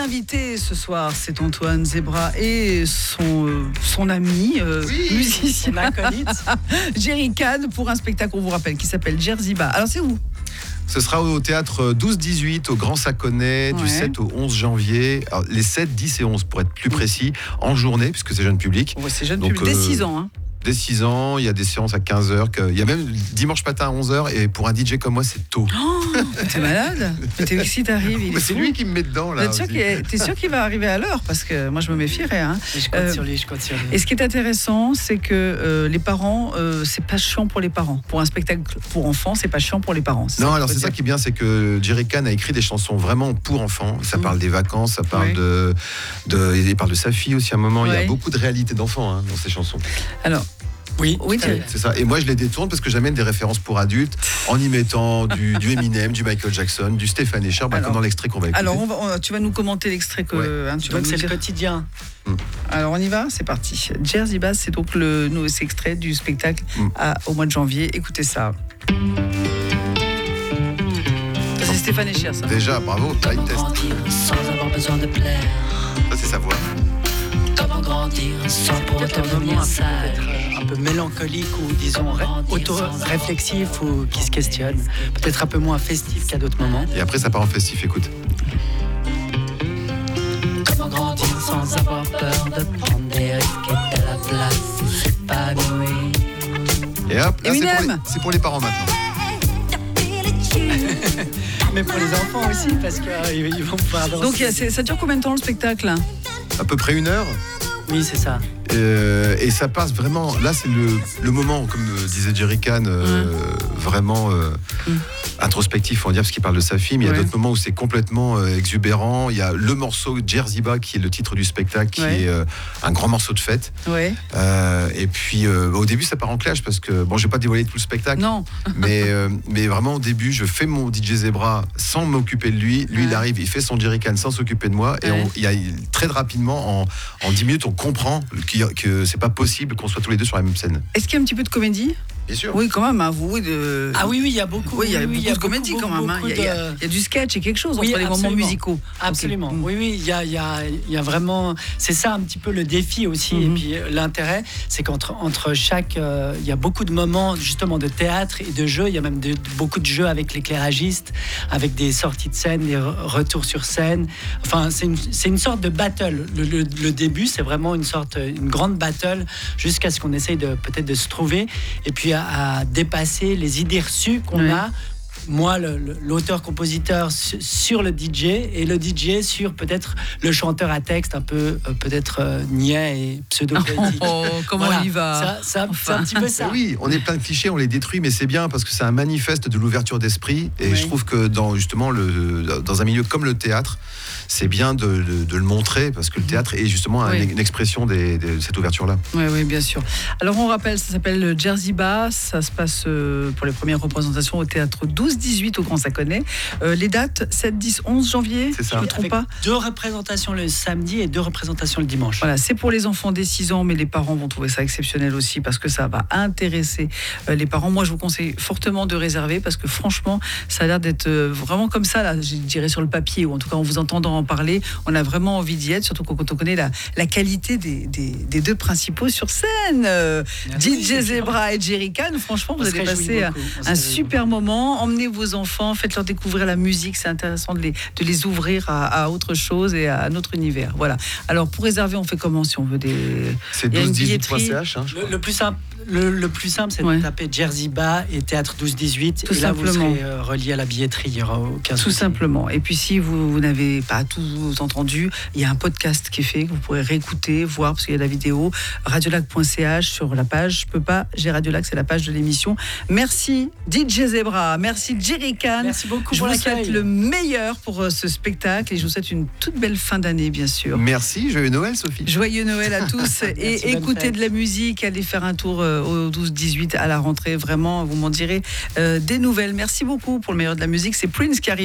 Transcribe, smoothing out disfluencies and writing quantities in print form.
invités ce soir, c'est Antoine Zebra et son ami, musicien, Jerry Khan, pour un spectacle, on vous rappelle, qui s'appelle Jerziba. Alors c'est où ? Ce sera au théâtre 12-18 au Grand Saconnet du 7 au 11 janvier. Alors, les 7, 10 et 11 pour être plus précis, en journée, puisque c'est jeune public. Ouais, c'est jeune public, dès 6 ans. Dès 6 ans, il y a des séances à 15h, il y a même dimanche matin à 11h, et pour un DJ comme moi, c'est tôt. Oh, t'es malade ? Mais si t'arrives, c'est lui qui me met dedans, là. T'es sûr qu'il va arriver à l'heure ? Parce que moi, je me méfierais. Je compte sur lui. Et ce qui est intéressant, c'est que les parents, c'est pas chiant pour les parents. Pour un spectacle pour enfants, c'est pas chiant pour les parents. Non, alors c'est ça qui est bien, c'est que Jerry Khan a écrit des chansons vraiment pour enfants. Ça parle des vacances, ça parle il parle de sa fille aussi à un moment. Il y a beaucoup de réalité d'enfants dans ces chansons. Alors, oui, c'est ça. Et moi, je les détourne parce que j'amène des références pour adultes en y mettant du Eminem, du Michael Jackson, du Stéphane Echer, comme dans l'extrait qu'on va écouter. Alors, tu vas nous commenter l'extrait que c'est le quotidien. Alors, on y va, c'est parti. Jerziba, c'est donc le nouveau extrait du spectacle au mois de janvier. Écoutez ça. C'est Stéphane Echer, ça. Déjà, bravo, blind test. Sans avoir besoin de plaire. Ça, c'est sa voix. Comment grandir sans pour autant devenir sage. Un peu mélancolique ou disons auto-réflexif ou qui se questionne. Peut-être un peu moins festif qu'à d'autres moments. Et après ça part en festif, écoute. Comment grandir sans avoir peur de prendre des risques et à la place s'épanouir. Et hop, là c'est pour les parents maintenant. Mais pour les enfants aussi parce qu'ils vont pouvoir danser. Donc ça dure combien de temps le spectacle ? À peu près 1 heure. Oui, c'est ça. Et ça passe vraiment. Là, c'est le moment, comme disait Jerry Khan, vraiment introspectif, on va dire, parce qu'il parle de sa fille. Mais il y a d'autres moments où c'est complètement exubérant. Il y a le morceau Jerziba, qui est le titre du spectacle, qui est un grand morceau de fête. Et puis, au début, ça part en clash parce que, bon, je vais pas dévoiler tout le spectacle. Non. mais vraiment, au début, je fais mon DJ Zebra sans m'occuper de lui. Lui, il arrive, il fait son Jerry Khan sans s'occuper de moi. Et il y a très rapidement, en 10 minutes, on comprend que c'est pas possible qu'on soit tous les deux sur la même scène. Est-ce qu'il y a un petit peu de comédie ? Bien sûr. Oui, quand même, vous. Ah oui, il y a beaucoup. Oui, il y a beaucoup de comédie quand même. Il y a du sketch et quelque chose entre les moments musicaux. Absolument. Okay. Oui, il y a vraiment. C'est ça un petit peu le défi aussi. Et puis l'intérêt, c'est qu'entre chaque, il y a beaucoup de moments justement de théâtre et de jeu. Il y a même beaucoup de jeux avec l'éclairagiste, avec des sorties de scène, des retours sur scène. Enfin, c'est une sorte de battle. Le début, c'est vraiment une grande battle jusqu'à ce qu'on essaye peut-être de se trouver. Et puis à dépasser les idées reçues qu'on a, moi l'auteur-compositeur sur le DJ et le DJ sur peut-être le chanteur à texte un peu peut-être niais et pseudo-poétique. Comment il va c'est un petit peu ça. Oui, on est plein de clichés, on les détruit, mais c'est bien parce que c'est un manifeste de l'ouverture d'esprit et je trouve que dans un milieu comme le théâtre, c'est bien de le montrer parce que le théâtre est justement une expression de cette ouverture-là. Oui, bien sûr. Alors on rappelle, ça s'appelle Jerziba, ça se passe pour les premières représentations au théâtre 12-18 au Grand Saconnet. Les dates 7, 10, 11 janvier, c'est ça. Je ne me trompe pas. 2 représentations le samedi et 2 représentations le dimanche. Voilà, c'est pour les enfants dès 6 ans, mais les parents vont trouver ça exceptionnel aussi parce que ça va intéresser les parents. Moi, je vous conseille fortement de réserver parce que franchement, ça a l'air d'être vraiment comme ça, là, je dirais sur le papier, ou en tout cas en vous entendant en parler, on a vraiment envie d'y être, surtout quand on connaît la qualité des deux principaux sur scène. DJ Zebra et Jerry Khan, franchement, vous allez passer un super moment. Emmenez vos enfants, faites-leur découvrir la musique, c'est intéressant de les ouvrir à autre chose et à notre univers. Voilà. Alors, pour réserver, on fait comment si on veut des... C'est 1218.ch. Le plus simple, c'est de taper Jerziba et Théâtre 12-18. Tout et là, simplement. Vous serez relié à la billetterie. Il n'y aura aucun souci. Tout simplement. Et puis, si vous n'avez pas tout entendu, il y a un podcast qui est fait, que vous pourrez réécouter, voir, parce qu'il y a la vidéo, radiolac.ch sur la page. Je peux pas, j'ai Radiolac, c'est la page de l'émission. Merci DJ Zebra, merci Jerry Khan. Merci beaucoup. Je vous souhaite le meilleur pour ce spectacle et je vous souhaite une toute belle fin d'année, bien sûr. Merci, joyeux Noël, Sophie. Joyeux Noël à tous. Et écoutez de la musique, allez faire un tour au 12-18 à la rentrée. Vraiment, vous m'en direz des nouvelles. Merci beaucoup pour le meilleur de la musique. C'est Prince qui arrive.